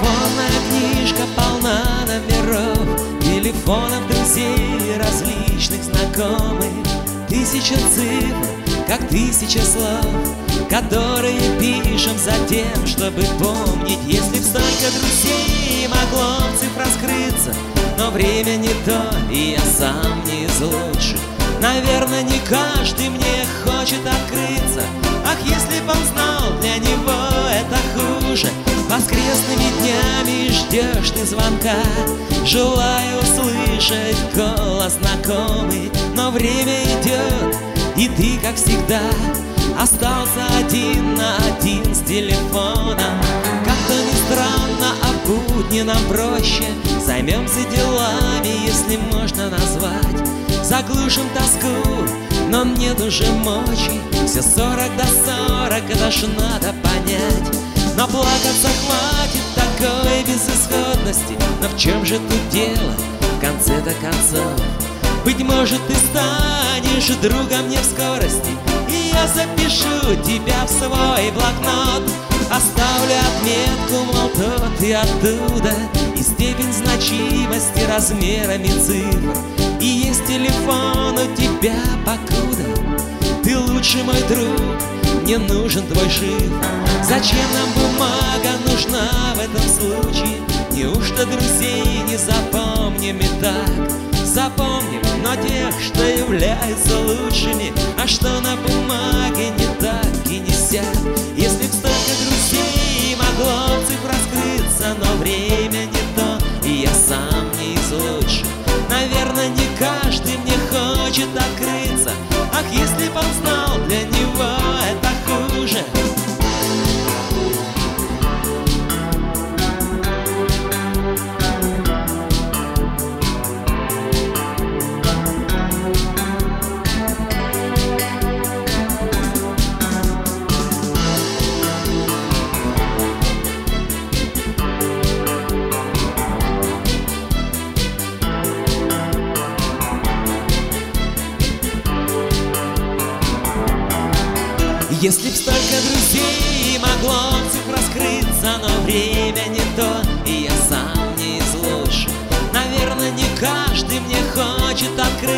Телефонная книжка полна номеров, телефонов друзей различных знакомых. 1000 цифр, как 1000 слов, которые пишем за тем, чтобы помнить. Если б столько друзей могло в цифрах скрыться, но время не то, и я сам не из лучших. Наверное, не каждый мне хочет открыться. Ах, если б он знал, для него это хуже. Воскресными днями ждешь ты звонка, желая услышать голос знакомый. Но время идет, и ты, как всегда, остался один на один с телефоном. Как-то не странно, а будни нам проще. Займемся делами, если можно назвать. Заглушим тоску, но нет уже мочи. Все 40 до 40, это ж надо понять. Но плакаться хватит такой безысходности. Но в чем же тут дело, в конце-то концов? Быть может, ты станешь другом мне в скорости, и я запишу тебя в свой блокнот. Оставлю отметку, мол, тот и оттуда, и степень значимости размерами цифр. И есть телефон у тебя покуда. Ты лучший мой друг, мне нужен твой шифр. Зачем нам бумага нужна в этом случае? Неужто друзей не запомним и так? Запомним, но тех, что являются лучшими. А что на бумаге не так и не сяк. Если б столько друзей могло в цифрах скрыться, но время не то, и я сам не из лучших. Наверное, не каждый мне хочет открыться. Ах, если б он знал, для него это хуже. Если б столько друзей могло в цифрах скрыться, но время не то, и я сам не из лучших. Наверное, не каждый мне хочет открыться.